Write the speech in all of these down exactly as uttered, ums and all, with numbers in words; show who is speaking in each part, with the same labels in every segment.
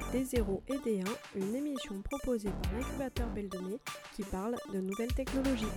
Speaker 1: D zéro et D un, une émission proposée par l'incubateur Belle de Mai qui parle de nouvelles technologies.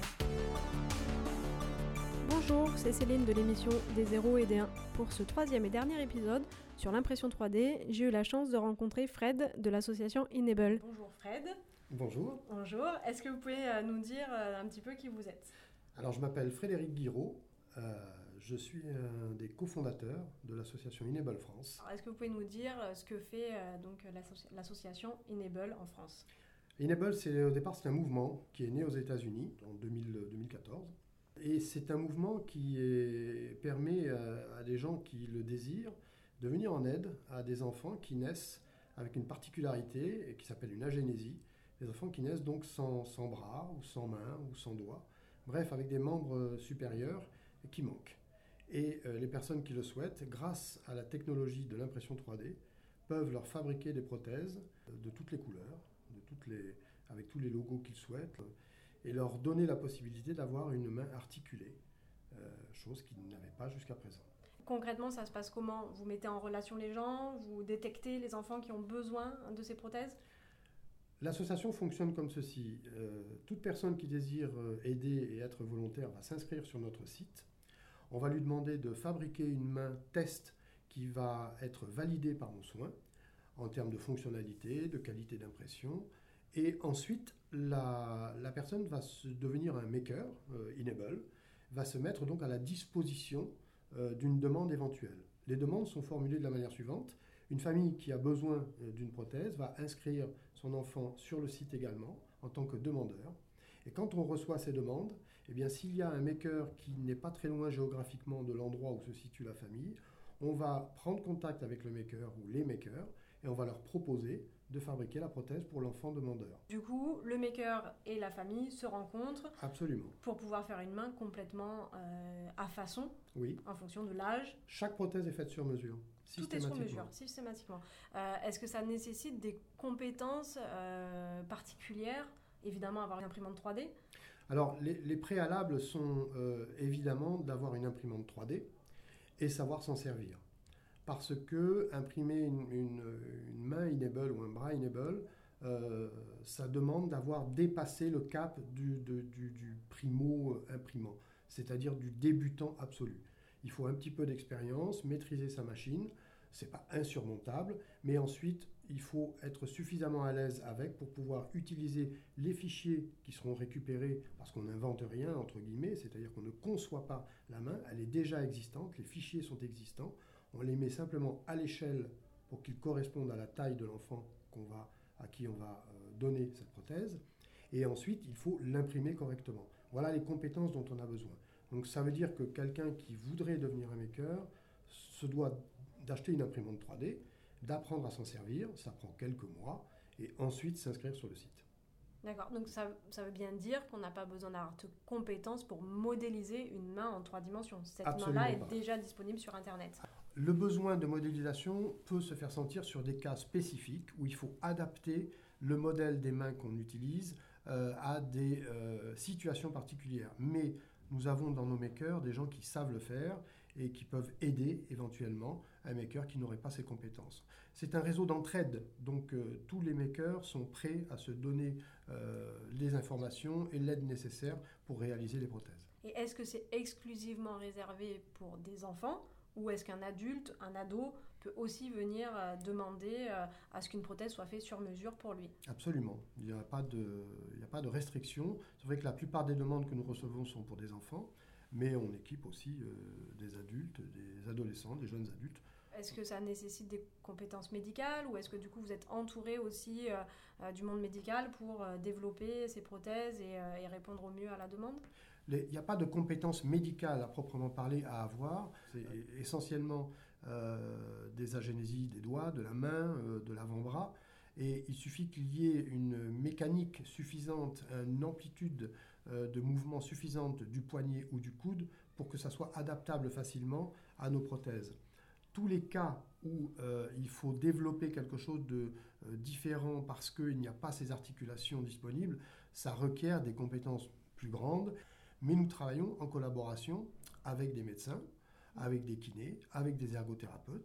Speaker 1: Bonjour, c'est Céline de l'émission D zéro et D un. Pour ce troisième et dernier épisode sur l'impression trois D, j'ai eu la chance de rencontrer Fred de l'association Enable. Bonjour Fred.
Speaker 2: Bonjour.
Speaker 1: Bonjour, est-ce que vous pouvez nous dire un petit peu qui vous êtes ?
Speaker 2: Alors je m'appelle Frédéric Guiraud, euh, je suis un des cofondateurs de l'association Enable France.
Speaker 1: Alors, est-ce que vous pouvez nous dire ce que fait euh, donc, l'associ- l'association Enable en France ?
Speaker 2: Enable, c'est, au départ, c'est un mouvement qui est né aux États-Unis en deux mille, deux mille quatorze. Et c'est un mouvement qui est, permet à, à des gens qui le désirent de venir en aide à des enfants qui naissent avec une particularité qui s'appelle une agénésie. Des enfants qui naissent donc sans, sans bras, ou sans mains, ou sans doigts. Bref, avec des membres supérieurs qui manquent. Et euh, les personnes qui le souhaitent, grâce à la technologie de l'impression trois D, peuvent leur fabriquer des prothèses de toutes les couleurs, de toutes les, avec tous les logos qu'ils souhaitent, et leur donner la possibilité d'avoir une main articulée, euh, chose qu'ils n'avaient pas jusqu'à présent.
Speaker 1: Concrètement, ça se passe comment ? Vous mettez en relation les gens, vous détectez les enfants qui ont besoin de ces prothèses ?
Speaker 2: L'association fonctionne comme ceci. Euh, toute personne qui désire aider et être volontaire va s'inscrire sur notre site. On va lui demander de fabriquer une main test qui va être validée par nos soins en termes de fonctionnalité, de qualité d'impression. Et ensuite, la, la personne va se devenir un maker, euh, Enable, va se mettre donc à la disposition euh, d'une demande éventuelle. Les demandes sont formulées de la manière suivante. Une famille qui a besoin d'une prothèse va inscrire son enfant sur le site également en tant que demandeur. Et quand on reçoit ces demandes, eh bien, s'il y a un maker qui n'est pas très loin géographiquement de l'endroit où se situe la famille, on va prendre contact avec le maker ou les makers et on va leur proposer de fabriquer la prothèse pour l'enfant demandeur.
Speaker 1: Du coup, le maker et la famille se rencontrent.
Speaker 2: Absolument.
Speaker 1: Pour pouvoir faire une main complètement euh, à façon,
Speaker 2: oui.
Speaker 1: En fonction de l'âge.
Speaker 2: Chaque prothèse est faite sur mesure.
Speaker 1: Tout est sur mesure, systématiquement. Euh, est-ce que ça nécessite des compétences euh, particulières ? Évidemment, avoir une imprimante trois D.
Speaker 2: Alors, les, les préalables sont euh, évidemment d'avoir une imprimante trois D et savoir s'en servir. Parce que imprimer une, une, une main Enable ou un bras Enable, euh, ça demande d'avoir dépassé le cap du, de, du, du primo-imprimant, c'est-à-dire du débutant absolu. Il faut un petit peu d'expérience, maîtriser sa machine, c'est pas insurmontable, mais ensuite il faut être suffisamment à l'aise avec pour pouvoir utiliser les fichiers qui seront récupérés, parce qu'on n'invente rien entre guillemets, c'est-à-dire qu'on ne conçoit pas la main, elle est déjà existante, les fichiers sont existants, on les met simplement à l'échelle pour qu'ils correspondent à la taille de l'enfant qu'on va, à qui on va donner cette prothèse, et ensuite il faut l'imprimer correctement. Voilà les compétences dont on a besoin. Donc ça veut dire que quelqu'un qui voudrait devenir un maker se doit d'acheter une imprimante trois D, d'apprendre à s'en servir, ça prend quelques mois, et ensuite s'inscrire sur le site.
Speaker 1: D'accord, donc ça, ça veut bien dire qu'on n'a pas besoin d'avoir de compétences pour modéliser une main en trois dimensions. Cette
Speaker 2: Absolument
Speaker 1: main-là est
Speaker 2: pas.
Speaker 1: déjà disponible sur Internet.
Speaker 2: Le besoin de modélisation peut se faire sentir sur des cas spécifiques où il faut adapter le modèle des mains qu'on utilise euh, à des euh, situations particulières. Mais nous avons dans nos makers des gens qui savent le faire et qui peuvent aider éventuellement un maker qui n'aurait pas ces compétences. C'est un réseau d'entraide, donc euh, tous les makers sont prêts à se donner euh, les informations et l'aide nécessaire pour réaliser les prothèses.
Speaker 1: Et est-ce que c'est exclusivement réservé pour des enfants ? Ou est-ce qu'un adulte, un ado, peut aussi venir euh, demander euh, à ce qu'une prothèse soit faite sur mesure pour lui ?
Speaker 2: Absolument. Il n'y a pas de, il n'y a pas de restriction. C'est vrai que la plupart des demandes que nous recevons sont pour des enfants, mais on équipe aussi euh, des adultes, des adolescents, des jeunes adultes.
Speaker 1: Est-ce que ça nécessite des compétences médicales ou est-ce que du coup vous êtes entouré aussi euh, euh, du monde médical pour euh, développer ces prothèses et, euh, et répondre au mieux à la demande ?
Speaker 2: Il n'y a pas de compétences médicales à proprement parler à avoir. C'est essentiellement euh, des agénésies des doigts, de la main, euh, de l'avant-bras. Et il suffit qu'il y ait une mécanique suffisante, une amplitude euh, de mouvement suffisante du poignet ou du coude pour que ça soit adaptable facilement à nos prothèses. Tous les cas où euh, il faut développer quelque chose de euh, différent parce qu'il n'y a pas ces articulations disponibles, ça requiert des compétences plus grandes. Mais nous travaillons en collaboration avec des médecins, avec des kinés, avec des ergothérapeutes,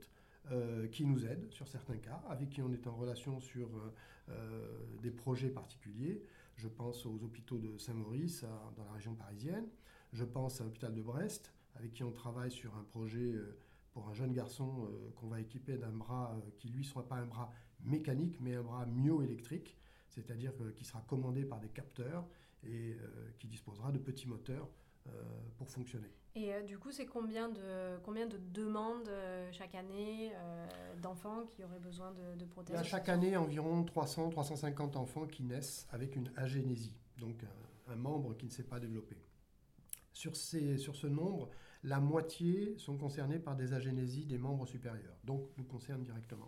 Speaker 2: euh, qui nous aident sur certains cas, avec qui on est en relation sur euh, des projets particuliers. Je pense aux hôpitaux de Saint-Maurice, à, dans la région parisienne. Je pense à l'hôpital de Brest, avec qui on travaille sur un projet euh, pour un jeune garçon euh, qu'on va équiper d'un bras euh, qui, lui, ne sera pas un bras mécanique, mais un bras myoélectrique, c'est-à-dire euh, qui sera commandé par des capteurs et euh, qui disposera de petits moteurs euh, pour fonctionner.
Speaker 1: Et euh, du coup, c'est combien de, combien de demandes euh, chaque année euh, d'enfants qui auraient besoin de, de prothèses ?
Speaker 2: Il y a chaque année environ trois cents à trois cent cinquante enfants qui naissent avec une agénésie, donc un, un membre qui ne s'est pas développé. Sur, ces, sur ce nombre, la moitié sont concernés par des agénésies des membres supérieurs, donc nous concernent directement.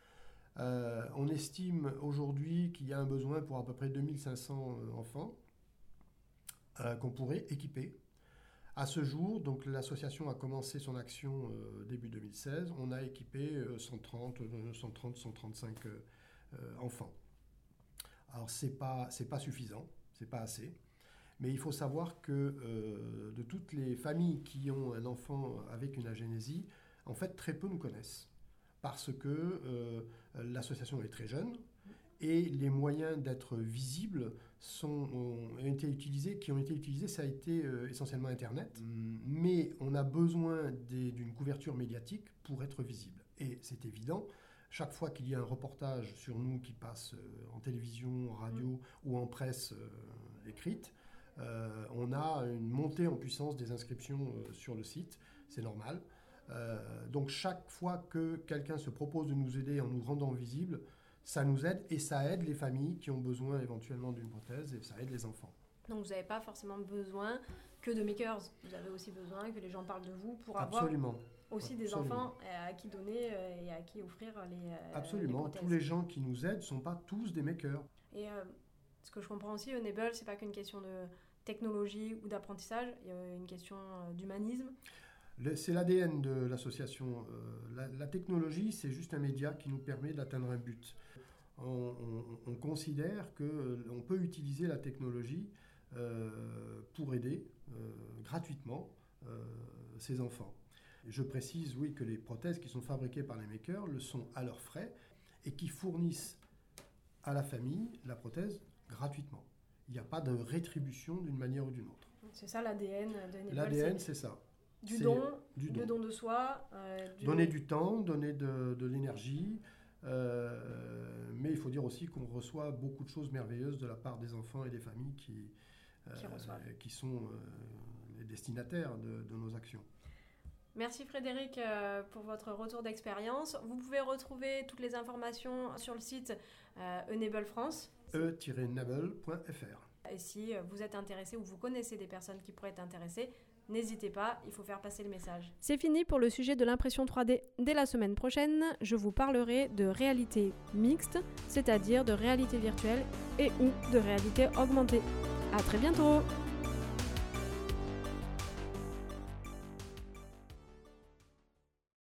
Speaker 2: Euh, on estime aujourd'hui qu'il y a un besoin pour à peu près deux mille cinq cents enfants euh, qu'on pourrait équiper. À ce jour, donc l'association a commencé son action euh, début deux mille seize. On a équipé euh, cent trente, cent trente, cent trente-cinq euh, euh, enfants. Alors c'est pas, c'est pas suffisant, c'est pas assez. Mais il faut savoir que euh, de toutes les familles qui ont un enfant avec une agénésie, en fait très peu nous connaissent. Parce que euh, l'association est très jeune et les moyens d'être visibles sont, ont été utilisés, qui ont été utilisés, ça a été euh, essentiellement Internet. Mais on a besoin des, d'une couverture médiatique pour être visible. Et c'est évident, chaque fois qu'il y a un reportage sur nous qui passe euh, en télévision, en radio mmh. ou en presse euh, écrite, euh, on a une montée en puissance des inscriptions euh, sur le site, c'est normal. Euh, donc chaque fois que quelqu'un se propose de nous aider en nous rendant visibles, ça nous aide et ça aide les familles qui ont besoin éventuellement d'une prothèse et ça aide les enfants.
Speaker 1: Donc vous n'avez pas forcément besoin que de makers, vous avez aussi besoin que les gens parlent de vous pour
Speaker 2: Absolument.
Speaker 1: avoir aussi des
Speaker 2: Absolument.
Speaker 1: enfants à qui donner et à qui offrir les,
Speaker 2: Absolument.
Speaker 1: les prothèses.
Speaker 2: Tous les gens qui nous aident ne sont pas tous des makers.
Speaker 1: Et euh, ce que je comprends aussi, Enable, c'est pas qu'une question de technologie ou d'apprentissage, il y a une question d'humanisme.
Speaker 2: Le, c'est l'A D N de l'association. Euh, la, la technologie, c'est juste un média qui nous permet d'atteindre un but. On, on, on considère qu'on euh, peut utiliser la technologie euh, pour aider euh, gratuitement euh, ces enfants. Et je précise, oui, que les prothèses qui sont fabriquées par les makers le sont à leurs frais et qui fournissent à la famille la prothèse gratuitement. Il n'y a pas de rétribution d'une manière ou d'une autre.
Speaker 1: C'est ça l'A D N de Enable.
Speaker 2: L'A D N, c'est, c'est ça.
Speaker 1: Du
Speaker 2: c'est
Speaker 1: don,
Speaker 2: du don.
Speaker 1: le don de soi. Euh, du...
Speaker 2: Donner du temps, donner de, de l'énergie. Euh, mais il faut dire aussi qu'on reçoit beaucoup de choses merveilleuses de la part des enfants et des familles qui, euh, qui, qui sont euh, les destinataires de, de nos actions.
Speaker 1: Merci Frédéric euh, pour votre retour d'expérience. Vous pouvez retrouver toutes les informations sur le site euh, Enable France.
Speaker 2: e tiret nable point f r.
Speaker 1: Et si vous êtes intéressé ou vous connaissez des personnes qui pourraient être intéressées, n'hésitez pas, il faut faire passer le message. C'est fini pour le sujet de l'impression trois D. Dès la semaine prochaine, je vous parlerai de réalité mixte, c'est-à-dire de réalité virtuelle et ou de réalité augmentée. À très bientôt!